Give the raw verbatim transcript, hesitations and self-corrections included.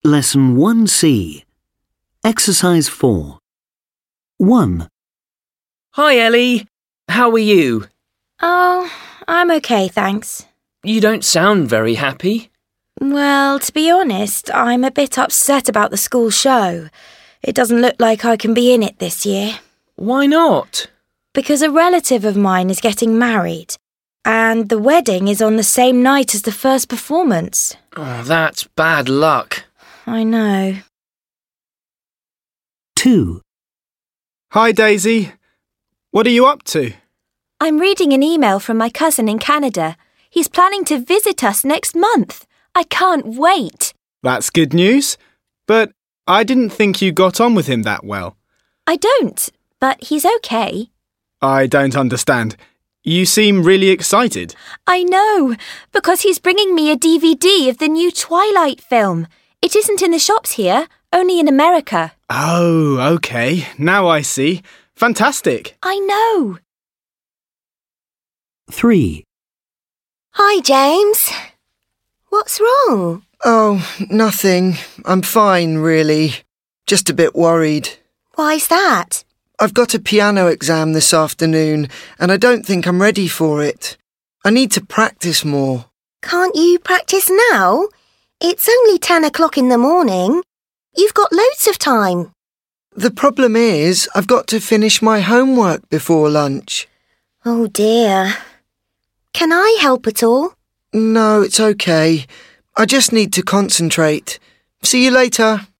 Lesson one C. Exercise four. one. Hi, Ellie. How are you? Oh, I'm okay, thanks. You don't sound very happy. Well, to be honest, I'm a bit upset about the school show. It doesn't look like I can be in it this year. Why not? Because a relative of mine is getting married, and the wedding is on the same night as the first performance. Oh, that's bad luck. I know. two. Hi, Daisy. What are you up to? I'm reading an email from my cousin in Canada. He's planning to visit us next month. I can't wait. That's good news. But I didn't think you got on with him that well. I don't, but he's okay. I don't understand. You seem really excited. I know, because he's bringing me a D V D of the new Twilight film. It isn't in the shops here, only in America. Oh, okay. Now I see. Fantastic. I know. three. Hi, James. What's wrong? Oh, nothing. I'm fine, really. Just a bit worried. Why's that? I've got a piano exam this afternoon, and I don't think I'm ready for it. I need to practice more. Can't you practice now? It's only ten o'clock in the morning. You've got loads of time. The problem is, I've got to finish my homework before lunch. Oh, dear. Can I help at all? No, it's okay. I just need to concentrate. See you later.